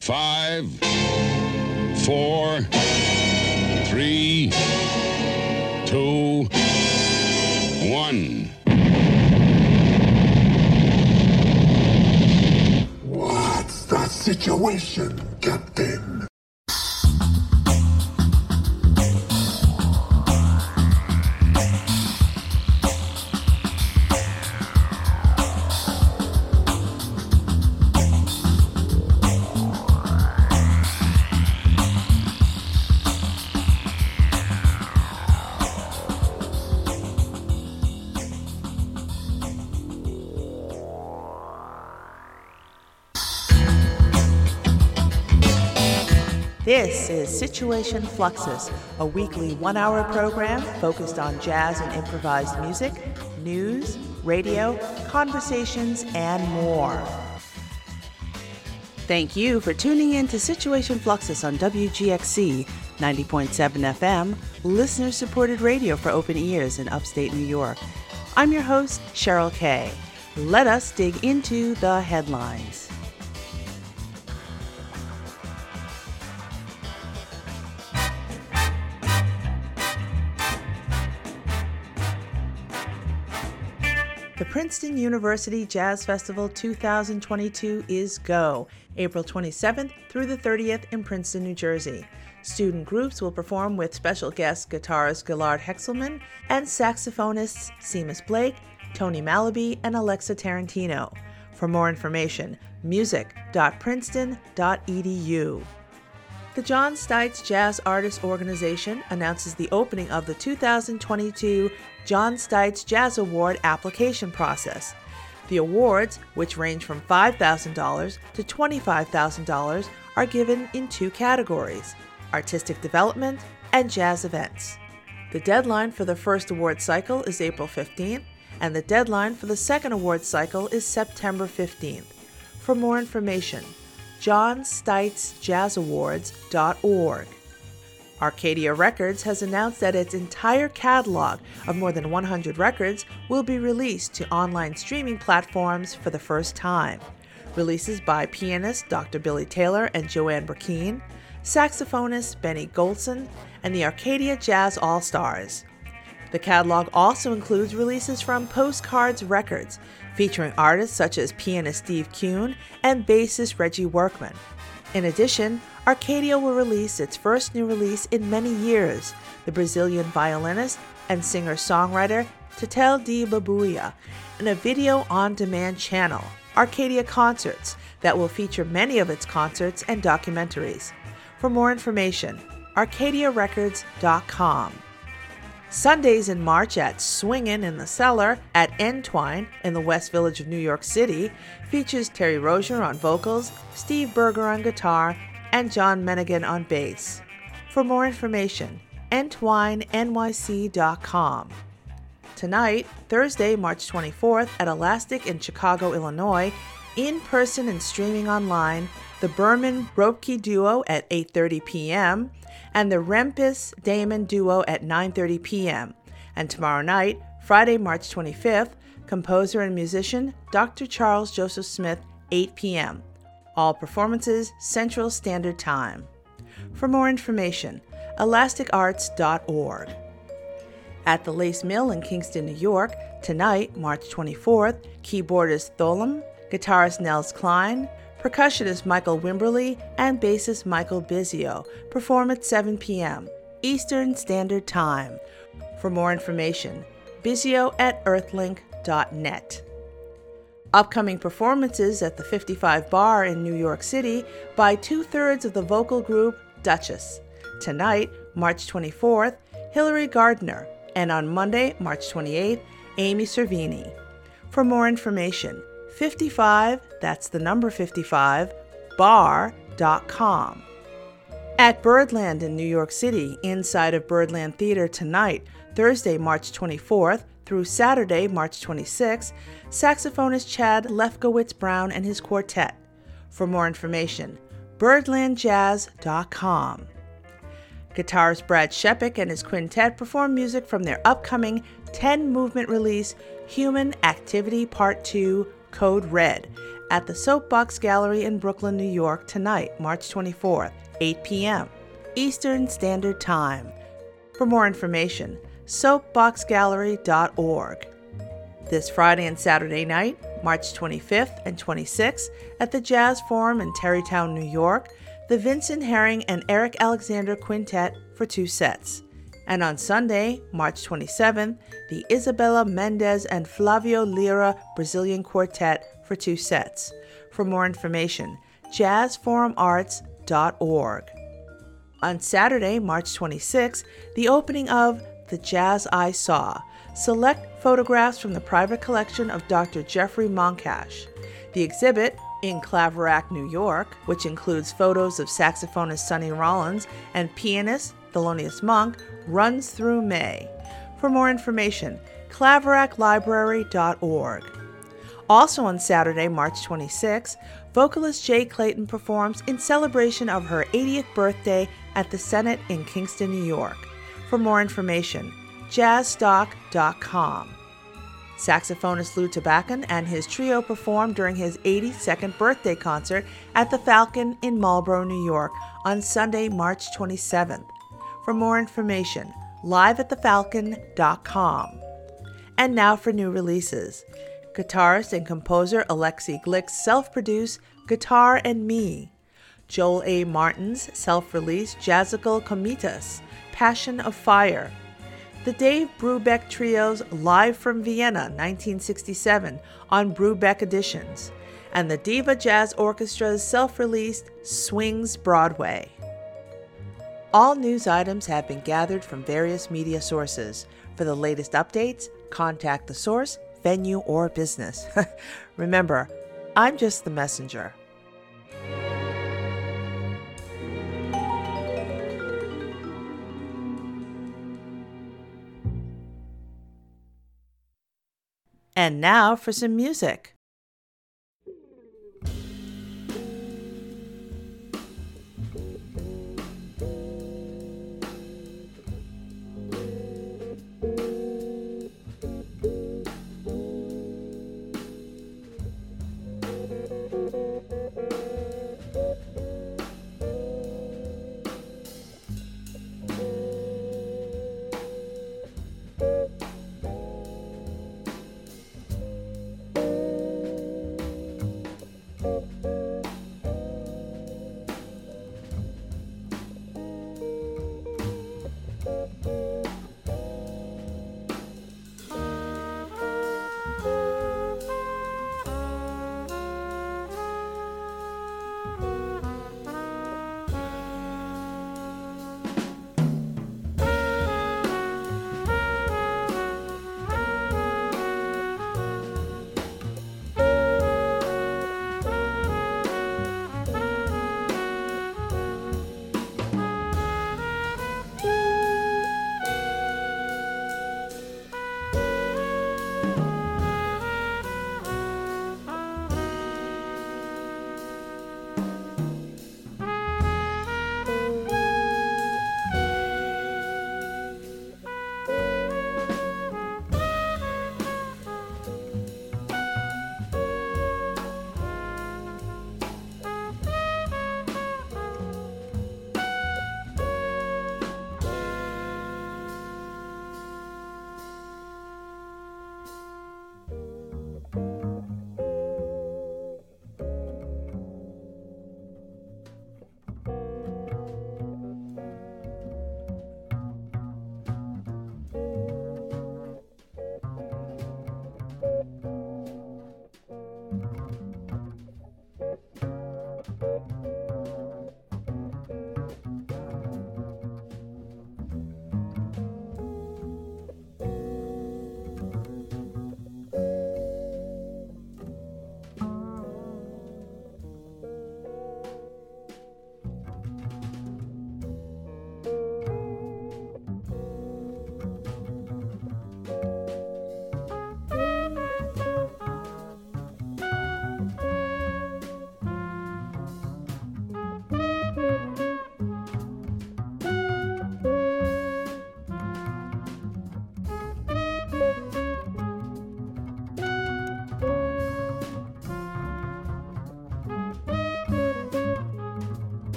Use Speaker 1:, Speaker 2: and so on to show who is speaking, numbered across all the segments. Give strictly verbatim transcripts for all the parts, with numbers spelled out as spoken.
Speaker 1: Five, four, three, two, one.
Speaker 2: What's the situation, Captain?
Speaker 3: This is Situation Fluxus, a weekly one-hour program focused on jazz and improvised music, news, radio, conversations, and more. Thank you for tuning in to Situation Fluxus on W G X C ninety point seven F M, listener-supported radio for open ears in upstate New York. I'm your host, Cheryl Kay. Let us dig into the headlines. The Princeton University Jazz Festival two thousand twenty-two is go, April twenty-seventh through the thirtieth in Princeton, New Jersey. Student groups will perform with special guest guitarist Gillard Hexelman and saxophonists Seamus Blake, Tony Malaby, and Alexa Tarantino. For more information, music dot princeton dot e d u. The John Stites Jazz Artists Organization announces the opening of the two thousand twenty-two John Stites Jazz Award application process. The awards, which range from five thousand dollars to twenty-five thousand dollars, are given in two categories: artistic development and jazz events. The deadline for the first award cycle is April fifteenth, and the deadline for the second award cycle is September fifteenth. For more information, john stites jazz awards dot org. Arcadia Records has announced that its entire catalog of more than one hundred records will be released to online streaming platforms for the first time. Releases by pianist Doctor Billy Taylor and Joanne Burkeen, saxophonist Benny Golson, and the Arcadia Jazz All-Stars. The catalog also includes releases from Postcards Records, featuring artists such as pianist Steve Kuhn and bassist Reggie Workman. In addition, Arcadia will release its first new release in many years, the Brazilian violinist and singer-songwriter Tetel de Babuia, in a video-on-demand channel, Arcadia Concerts, that will feature many of its concerts and documentaries. For more information, arcadia records dot com. Sundays in March at Swingin' in the Cellar at Entwine in the West Village of New York City features Terry Rozier on vocals, Steve Berger on guitar, and John Mennigan on bass. For more information, entwine n y c dot com. Tonight, Thursday, March twenty-fourth, at Elastic in Chicago, Illinois, in person and streaming online, the Berman Ropke Duo at eight thirty p.m., and the Rempis Damon Duo at nine thirty p.m. And tomorrow night, Friday, March twenty-fifth, composer and musician Doctor Charles Joseph Smith, eight p.m. All performances Central Standard Time. For more information, elastic arts dot org. At the Lace Mill in Kingston, New York, tonight, March twenty-fourth, keyboardist Tholam, guitarist Nels Klein, percussionist Michael Wimberly, and bassist Michael Bizio perform at seven p.m. Eastern Standard Time. For more information, bizio at earthlink dot net. Upcoming performances at the fifty-five Bar in New York City by two-thirds of the vocal group Duchess. Tonight, March twenty-fourth, Hilary Gardner, and on Monday, March twenty-eighth, Amy Cervini. For more information, fifty-five, that's the number fifty-five, bar dot com. At Birdland in New York City, inside of Birdland Theater tonight, Thursday, March twenty-fourth, through Saturday, March twenty-sixth, saxophonist Chad Lefkowitz Brown and his quartet. For more information, birdland jazz dot com. Guitarist Brad Shepik and his quintet perform music from their upcoming ten-movement release, Human Activity Part two, Code Red, at the Soapbox Gallery in Brooklyn, New York tonight, March twenty-fourth, eight p.m. Eastern Standard Time. For more information, soapbox gallery dot org. This Friday and Saturday night, March twenty-fifth and twenty-sixth, at the Jazz Forum in Terrytown, New York, the Vincent Herring and Eric Alexander Quintet for two sets. And on Sunday, March twenty-seventh, the Isabella Mendez and Flavio Lira Brazilian Quartet for two sets. For more information, jazz forum arts dot org. On Saturday, March twenty-sixth, the opening of The Jazz I Saw, select photographs from the private collection of Doctor Jeffrey Moncash. The exhibit, in Claverack, New York, which includes photos of saxophonist Sonny Rollins and pianist Thelonious Monk, runs through May. For more information, claverack library dot org. Also on Saturday, March twenty-sixth, vocalist Jay Clayton performs in celebration of her eightieth birthday at the Senate in Kingston, New York. For more information, jazz stock dot com. Saxophonist Lou Tabacan and his trio performed during his eighty-second birthday concert at the Falcon in Marlborough, New York on Sunday, March twenty-seventh. For more information, live at the falcon dot com. And now for new releases. Guitarist and composer Alexi Glick's self-produced Guitar and Me. Joel A. Martin's self-released Jazzical Comitas, Passion of Fire. The Dave Brubeck Trio's Live from Vienna, nineteen sixty-seven, on Brubeck Editions. And the Diva Jazz Orchestra's self-released Swings Broadway. All news items have been gathered from various media sources. For the latest updates, contact the source, venue, or business. Remember, I'm just the messenger. And now for some music.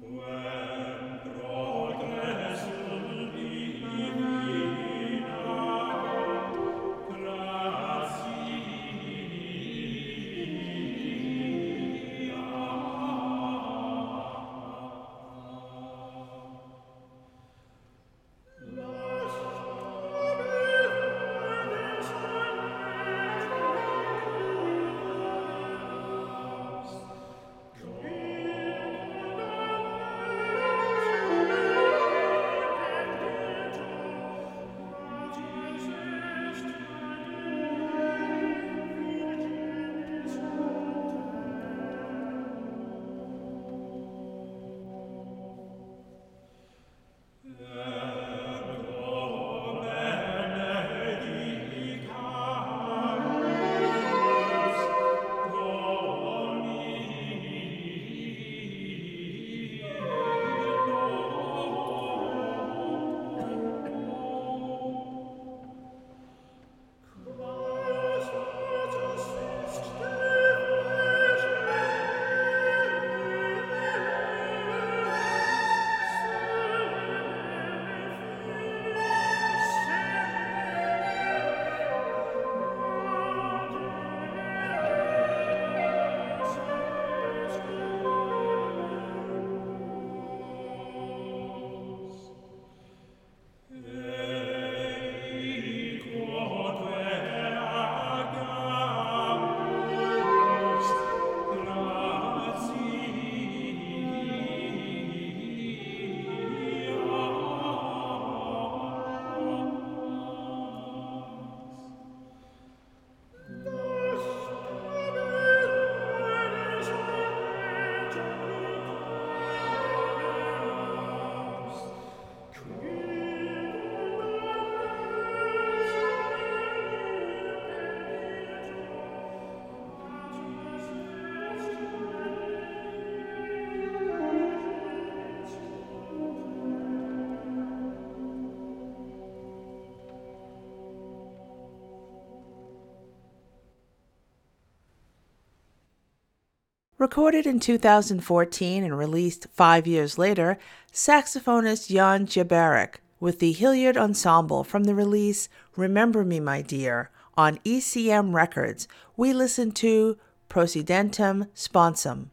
Speaker 3: Recorded in two thousand fourteen and released five years later, saxophonist Jan Jabarek with the Hilliard Ensemble from the release Remember Me, My Dear on E C M Records, we listened to Prosidentem Sponsum.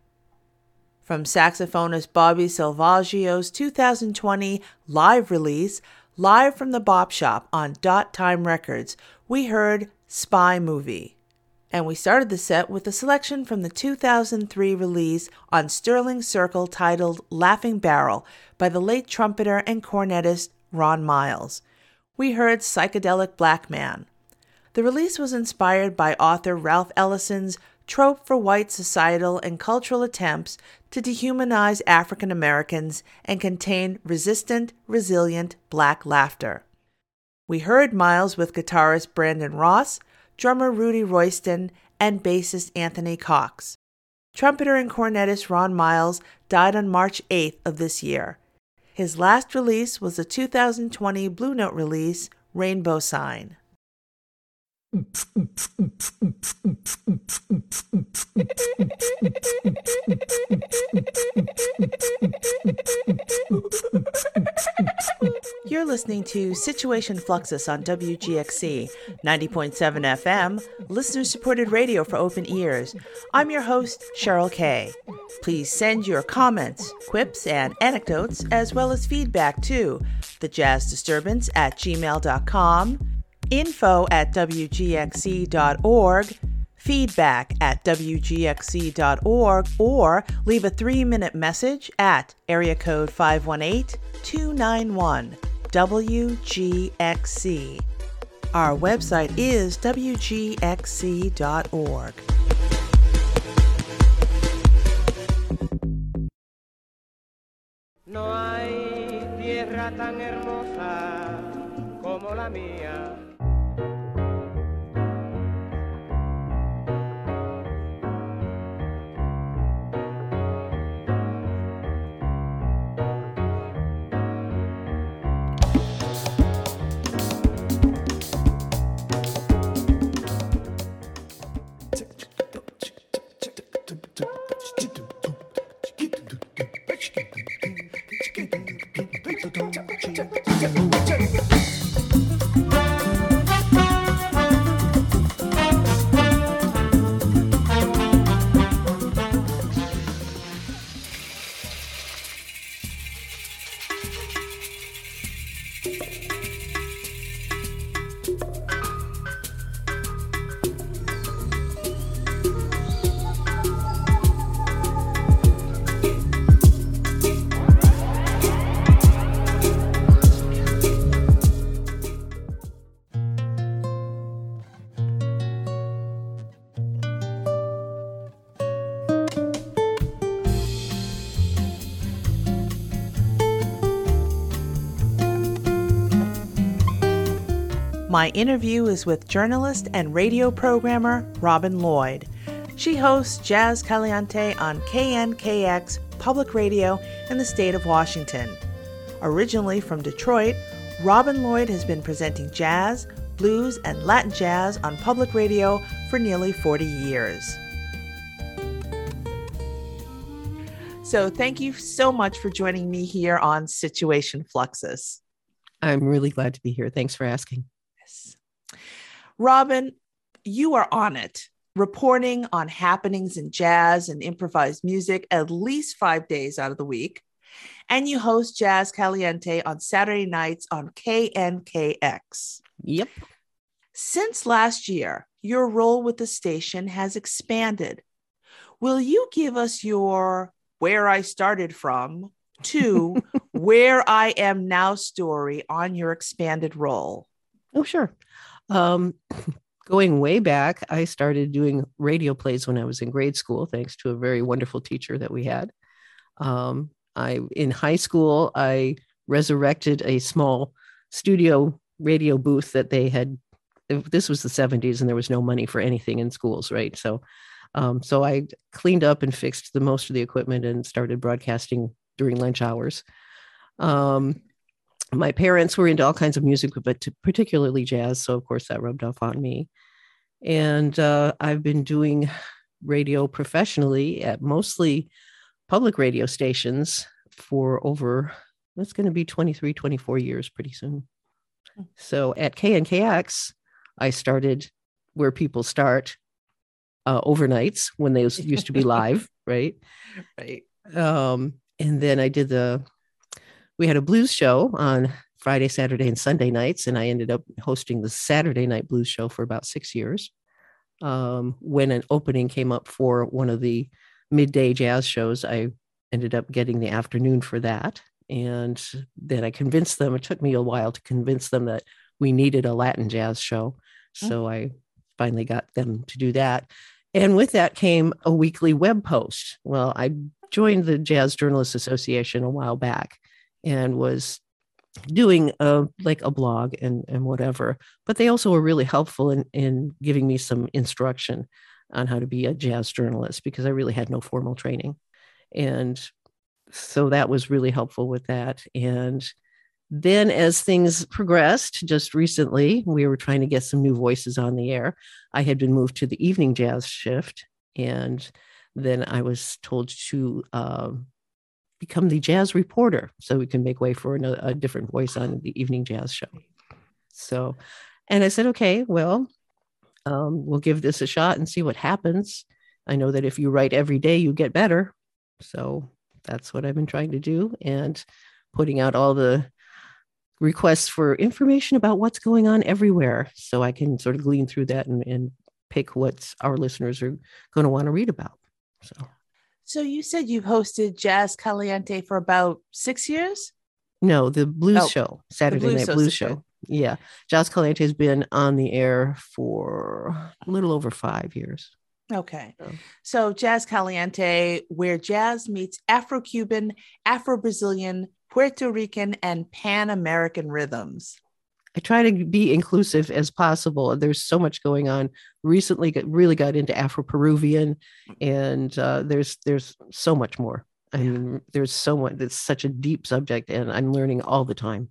Speaker 3: From saxophonist Bobby Salvaggio's two thousand twenty live release, Live from the Bop Shop on Dot Time Records, we heard Spy Movie. And we started the set with a selection from the two thousand three release on Sterling Circle titled Laughing Barrel by the late trumpeter and cornetist Ron Miles. We heard Psychedelic Black Man. The release was inspired by author Ralph Ellison's trope for white societal and cultural attempts to dehumanize African Americans and contain resistant, resilient black laughter. We heard Miles with guitarist Brandon Ross, drummer Rudy Royston, and bassist Anthony Cox. Trumpeter and cornetist Ron Miles died on March eighth of this year. His last release was the two thousand twenty Blue Note release, Rainbow Sign. You're listening to Situation Fluxus on W G X C, ninety point seven F M, listener-supported radio for open ears. I'm your host, Cheryl Kay. Please send your comments, quips, and anecdotes, as well as feedback to thejazzdisturbance at gmail dot com, info at w g x c dot org, feedback at w g x c dot org, or leave a three-minute message at area code five one eight, two nine one, W G X C. Our website is w g x c dot org.
Speaker 4: No hay tierra tan hermosa como la mía.
Speaker 3: My interview is with journalist and radio programmer Robin Lloyd. She hosts Jazz Caliente on K N K X Public Radio in the state of Washington. Originally from Detroit, Robin Lloyd has been presenting jazz, blues, and Latin jazz on public radio for nearly forty years. So thank you so much for joining me here on Situation Fluxus.
Speaker 5: I'm really glad to be here. Thanks for asking.
Speaker 3: Yes. Robin, you are on it, reporting on happenings in jazz and improvised music at least five days out of the week. And you host Jazz Caliente on Saturday nights on K N K X.
Speaker 5: Yep.
Speaker 3: Since last year, your role with the station has expanded. Will you give us your where I started from to where I am now story on your expanded role?
Speaker 5: Oh, sure. Um, going way back, I started doing radio plays when I was in grade school, thanks to a very wonderful teacher that we had. Um, I, in high school, I resurrected a small studio radio booth that they had. This was the seventies and there was no money for anything in schools, right? So, um, so I cleaned up and fixed the most of the equipment and started broadcasting during lunch hours. Um, my parents were into all kinds of music, but particularly jazz. So of course that rubbed off on me. And uh, I've been doing radio professionally at mostly public radio stations for over, it's going to be twenty-three, twenty-four years pretty soon. So at K N K X, I started where people start, uh, overnights when they used to be live, right?
Speaker 3: Right.
Speaker 5: Um, and then I did the, we had a blues show on Friday, Saturday, and Sunday nights, and I ended up hosting the Saturday night blues show for about six years. Um, when an opening came up for one of the midday jazz shows, I ended up getting the afternoon for that. And then I convinced them, it took me a while to convince them that we needed a Latin jazz show. So mm-hmm. I finally got them to do that. And with that came a weekly web post. Well, I joined the Jazz Journalists Association a while back and was doing a, like a blog and, and whatever. But they also were really helpful in, in giving me some instruction on how to be a jazz journalist because I really had no formal training. And so that was really helpful with that. And then as things progressed, just recently, we were trying to get some new voices on the air. I had been moved to the evening jazz shift. And then I was told to uh, become the jazz reporter so we can make way for another, a different voice on the evening jazz show. So, and I said, okay, well, um, we'll give this a shot and see what happens. I know that if you write every day, you get better. So that's what I've been trying to do and putting out all the requests for information about what's going on everywhere. So I can sort of glean through that and, and pick what our listeners are going to want to read about. So,
Speaker 3: so you said you've hosted Jazz Caliente for about six years?
Speaker 5: No, the blues
Speaker 3: oh,
Speaker 5: show, Saturday
Speaker 3: blues
Speaker 5: Night Blues Show. show. Yeah. Jazz Caliente has been on the air for a little over five years.
Speaker 3: Okay. So, so Jazz Caliente, where jazz meets Afro-Cuban, Afro-Brazilian, Puerto Rican, and Pan-American rhythms.
Speaker 5: I try to be inclusive as possible. There's so much going on. Recently, got, really got into Afro-Peruvian, and uh, there's there's so much more. I mean, there's so much. It's such a deep subject, and I'm learning all the time.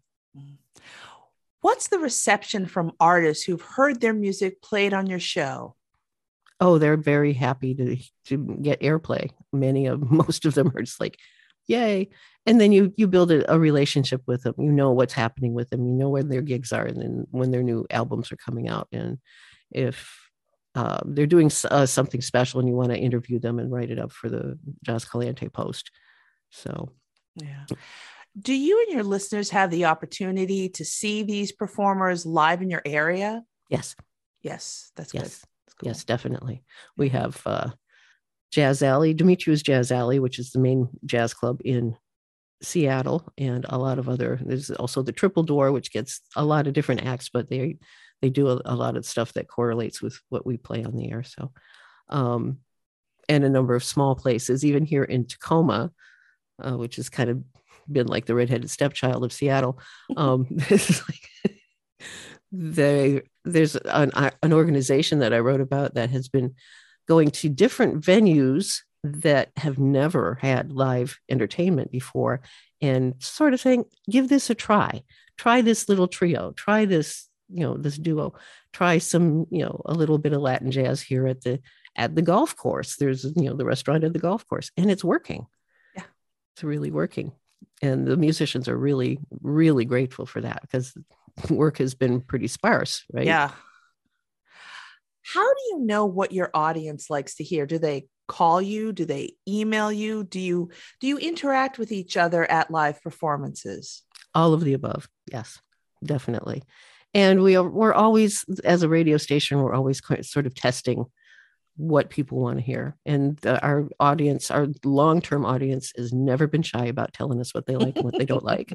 Speaker 3: What's the reception from artists who've heard their music played on your show?
Speaker 5: Oh, they're very happy to to get airplay. Many of most of them are just like, yay. And then you you build a, a relationship with them. You know what's happening with them. You know when their gigs are, and then when their new albums are coming out. And if uh, they're doing uh, something special and you want to interview them and write it up for the Jazz Caliente Post. So,
Speaker 3: yeah. Do you and your listeners have the opportunity to see these performers live in your area?
Speaker 5: Yes.
Speaker 3: Yes, that's
Speaker 5: yes.
Speaker 3: good. That's cool.
Speaker 5: Yes, definitely. We have uh, Jazz Alley, Demetrius Jazz Alley, which is the main jazz club in Seattle, and a lot of other. There's also the Triple Door, which gets a lot of different acts, but they they do a, a lot of stuff that correlates with what we play on the air. So, um, and a number of small places, even here in Tacoma, uh, which has kind of been like the redheaded stepchild of Seattle. Um, this is like they there's an an organization that I wrote about that has been going to different venues that have never had live entertainment before, and sort of saying, give this a try, try this little trio, try this, you know, this duo, try some, you know, a little bit of Latin jazz here at the, at the golf course. There's, you know, the restaurant at the golf course, and it's working.
Speaker 3: Yeah.
Speaker 5: It's really working. And the musicians are really, really grateful for that, because work has been pretty sparse, right?
Speaker 3: Yeah. How do you know what your audience likes to hear? Do they call you? Do they email you? Do you do you interact with each other at live performances?
Speaker 5: All of the above. Yes, definitely. And we are, we're always, as a radio station, we're always sort of testing what people want to hear. And the, our audience, our long-term audience, has never been shy about telling us what they like and what they don't like.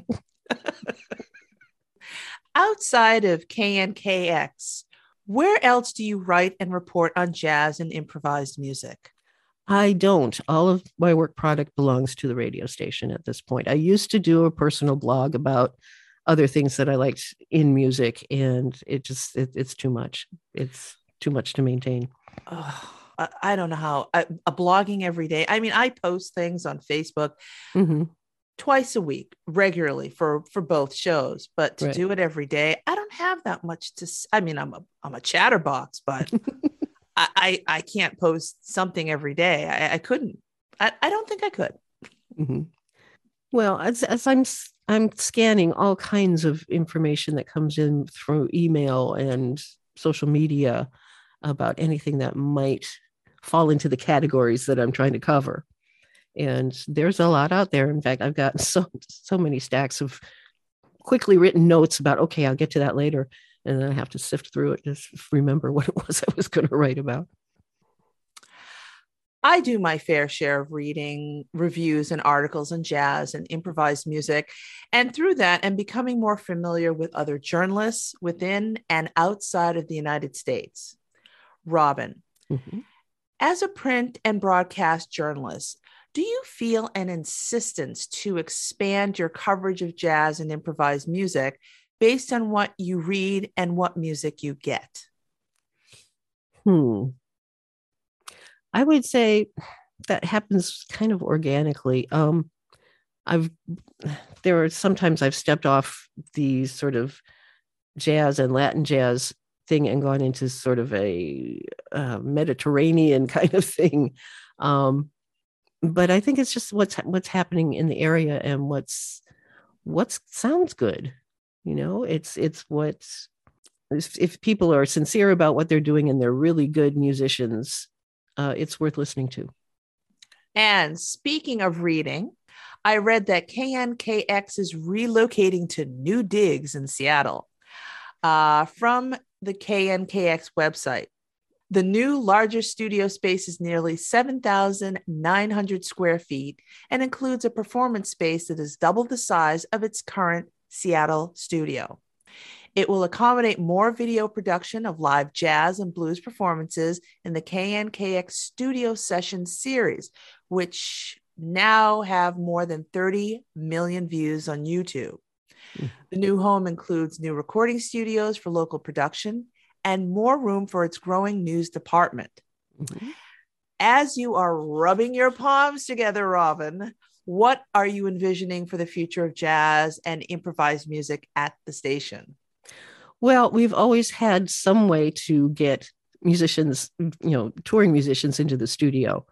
Speaker 3: Outside of K N K X, where else do you write and report on jazz and improvised music?
Speaker 5: I don't. All of my work product belongs to the radio station at this point. I used to do a personal blog about other things that I liked in music, and it just, it, it's too much. It's too much to maintain.
Speaker 3: Oh, I, I don't know how. I, a blogging every day. I mean, I post things on Facebook
Speaker 5: Mm-hmm. twice
Speaker 3: a week regularly for, for both shows, but to
Speaker 5: Right.
Speaker 3: do it every day, I don't have that much to, s- I mean, I'm a, I'm a chatterbox, but I, I, I can't post something every day. I, I couldn't, I, I don't think I could.
Speaker 5: Mm-hmm. Well, as, as I'm I'm scanning all kinds of information that comes in through email and social media about anything that might fall into the categories that I'm trying to cover. And there's a lot out there. In fact, I've got so so many stacks of quickly written notes about, okay, I'll get to that later. And then I have to sift through it to remember what it was I was going to write about.
Speaker 3: I do my fair share of reading reviews and articles on jazz and improvised music. And through that, I'm becoming more familiar with other journalists within and outside of the United States. Robin,
Speaker 5: Mm-hmm.
Speaker 3: as a print and broadcast journalist, do you feel an insistence to expand your coverage of jazz and improvised music based on what you read and what music you get?
Speaker 5: Hmm. I would say that happens kind of organically. Um, I've there are sometimes I've stepped off the sort of jazz and Latin jazz thing and gone into sort of a uh, Mediterranean kind of thing. Um, but I think it's just what's what's happening in the area and what's what sounds good. You know, it's it's what's if, if people are sincere about what they're doing and they're really good musicians, uh, it's worth listening to.
Speaker 3: And speaking of reading, I read that K N K X is relocating to new digs in Seattle. Uh, from the K N K X website, the new larger studio space is nearly seven thousand nine hundred square feet and includes a performance space that is double the size of its current Seattle studio. It will accommodate more video production of live jazz and blues performances in the K N K X Studio Session series, which now have more than thirty million views on YouTube. Mm-hmm. The new home includes new recording studios for local production and more room for its growing news department. Mm-hmm. As you are rubbing your palms together, Robin, what are you envisioning for the future of jazz and improvised music at the station?
Speaker 5: Well, we've always had some way to get musicians, you know, touring musicians into the studio.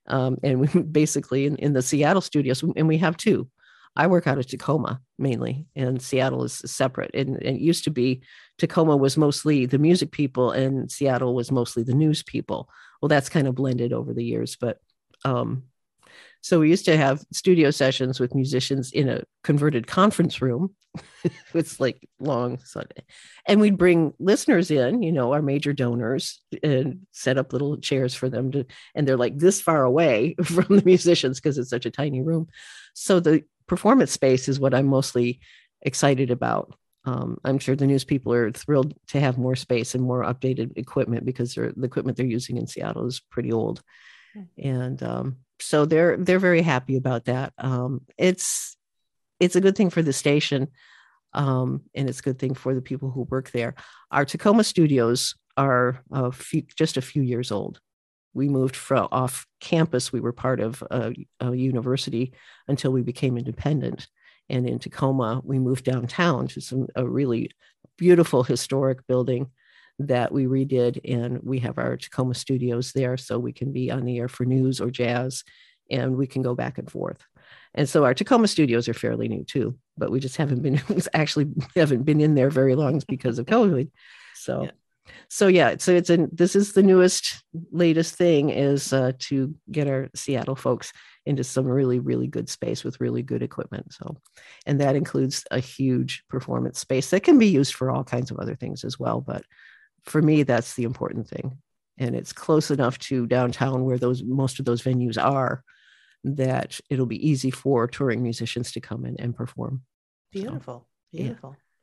Speaker 5: Um, and we basically in, in the Seattle studios, and we have two. I work out of Tacoma mainly, and Seattle is separate. And, and it used to be Tacoma was mostly the music people and Seattle was mostly the news people. Well, that's kind of blended over the years. But um, so we used to have studio sessions with musicians in a converted conference room. It's like long, and we'd bring listeners in, you know, our major donors, and set up little chairs for them to, and they're like this far away from the musicians because it's such a tiny room. So the performance space is what I'm mostly excited about. Um, I'm sure the news people are thrilled to have more space and more updated equipment because the equipment they're using in Seattle is pretty old. And um, so they're they're very happy about that. Um, it's it's a good thing for the station, um, and it's a good thing for the people who work there. Our Tacoma studios are a few, just a few years old. We moved from off campus. We were part of a, a university until we became independent. And in Tacoma, we moved downtown to some a really beautiful historic building that we redid, and we have our Tacoma studios there, so we can be on the air for news or jazz, and we can go back and forth. And so our Tacoma studios are fairly new too, but we just haven't been actually haven't been in there very long because of COVID. So. Yeah. So yeah, so it's a, this is the newest, latest thing is uh, to get our Seattle folks into some really, really good space with really good equipment. So, and that includes a huge performance space that can be used for all kinds of other things as well. But for me, that's the important thing. And it's close enough to downtown where those most of those venues are that it'll be easy for touring musicians to come in and perform.
Speaker 3: Beautiful,
Speaker 5: so,
Speaker 3: beautiful. Yeah.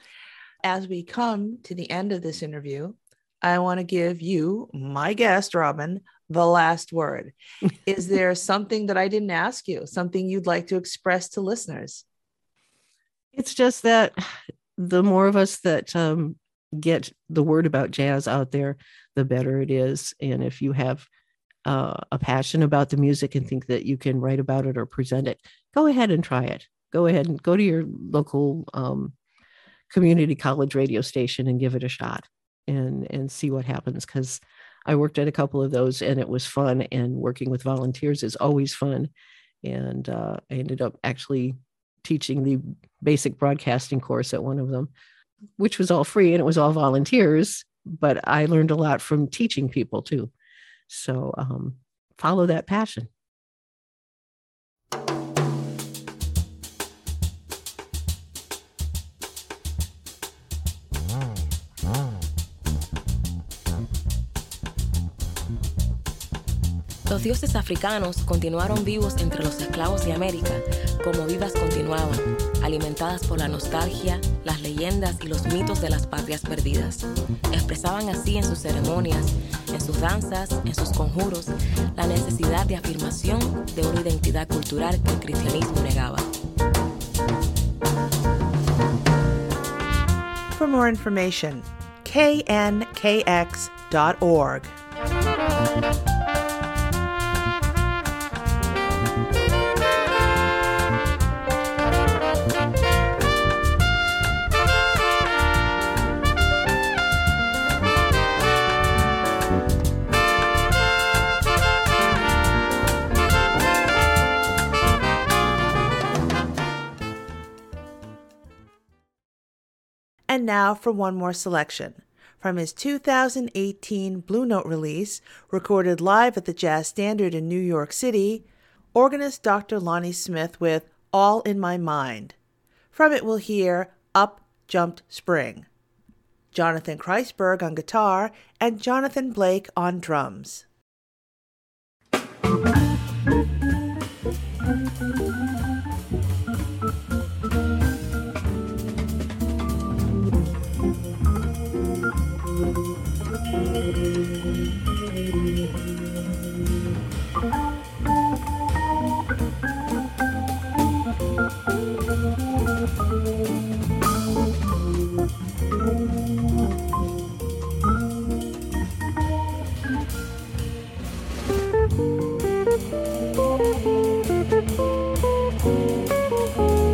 Speaker 3: As we come to the end of this interview, I want to give you, my guest, Robin, the last word. Is there something that I didn't ask you, something you'd like to express to listeners?
Speaker 5: It's just that the more of us that um, get the word about jazz out there, the better it is. And if you have uh, a passion about the music and think that you can write about it or present it, go ahead and try it. Go ahead and go to your local um, community college radio station and give it a shot and and see what happens, because I worked at a couple of those and it was fun, and working with volunteers is always fun. And uh, I ended up actually teaching the basic broadcasting course at one of them, which was all free and it was all volunteers, but I learned a lot from teaching people too. So um, follow that passion.
Speaker 6: Los dioses africanos continuaron vivos entre los esclavos de América, como vidas continuaban, alimentadas por la nostalgia, las leyendas y los mitos de las patrias perdidas. Expresaban así en sus ceremonias, en sus danzas, en sus conjuros, la necesidad de afirmación de una identidad cultural que el cristianismo negaba.
Speaker 3: For more information, K N K X dot org. And now for one more selection. From his two thousand eighteen Blue Note release, recorded live at the Jazz Standard in New York City, organist Doctor Lonnie Smith with All in My Mind. From it we'll hear Up Jumped Spring. Jonathan Kreisberg on guitar and Jonathan Blake on drums. Thank you.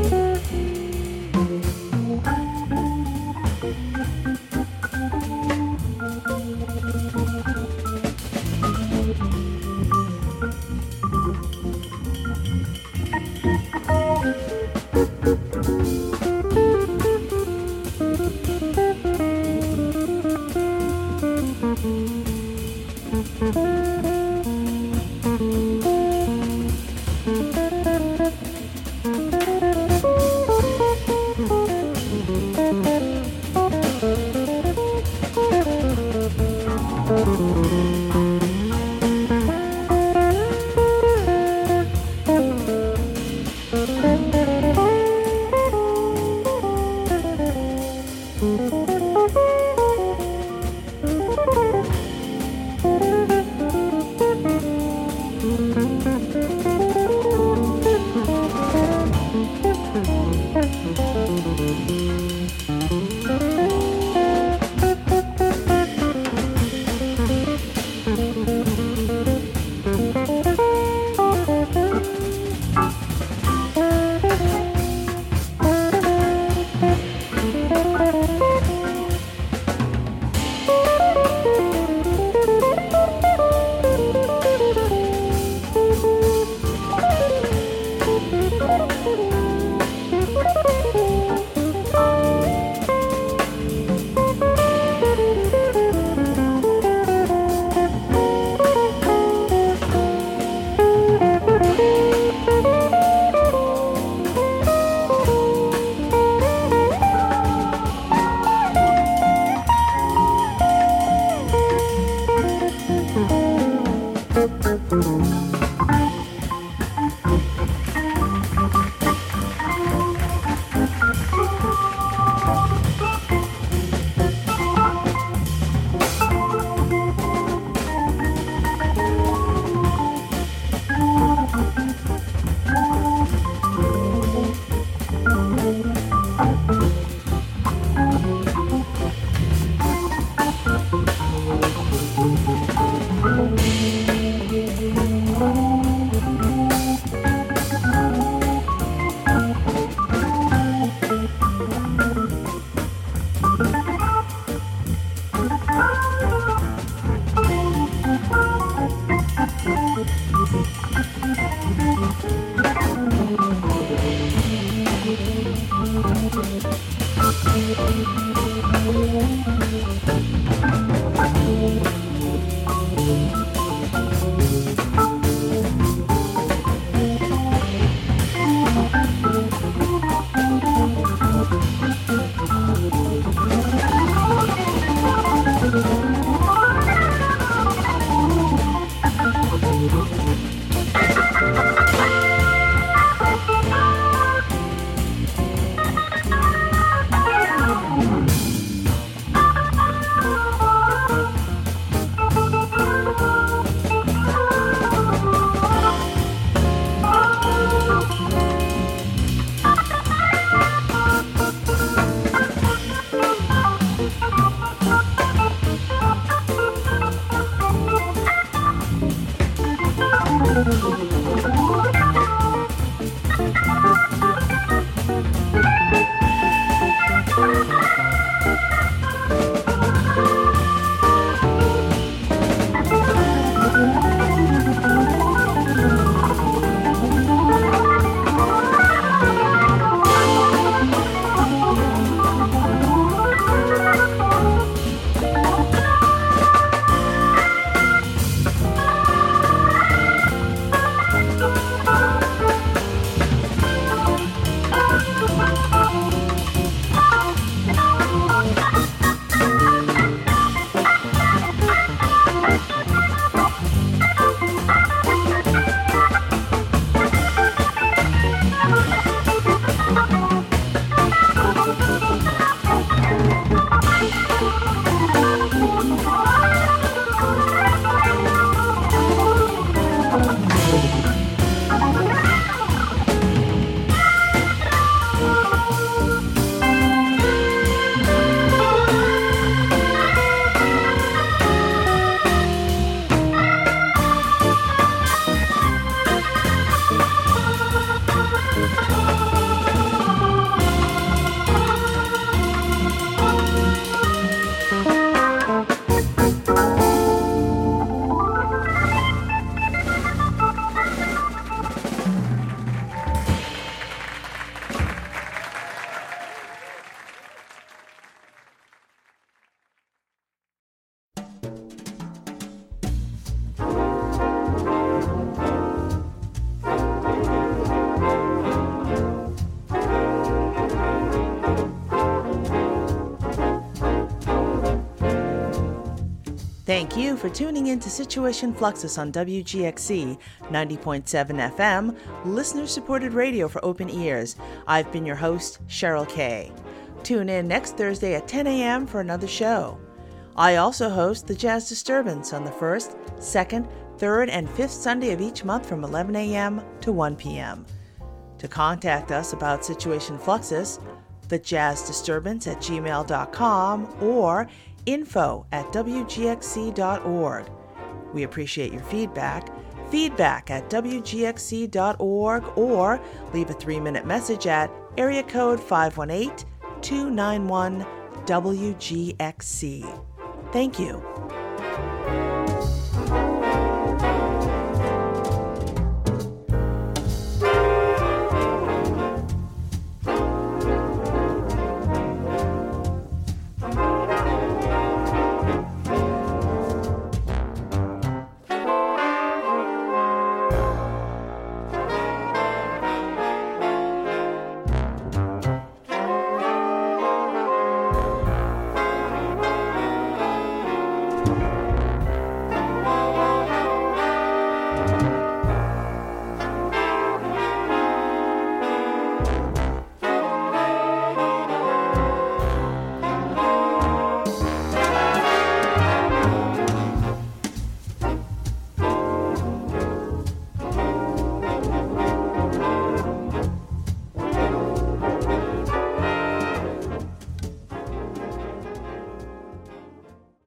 Speaker 3: Thank you for tuning in to Situation Fluxus on W G X C ninety point seven F M, listener-supported radio for open ears. I've been your host, Cheryl Kay. Tune in next Thursday at ten a.m. for another show. I also host the Jazz Disturbance on the first, second, third, and fifth Sunday of each month from eleven a.m. to one p.m. To contact us about Situation Fluxus, the Jazz Disturbance at gmail dot com or info at w g x c dot org. We appreciate your feedback. Feedback at w g x c dot org or leave a three-minute message at area code five one eight, two nine one, W G X C. Thank you.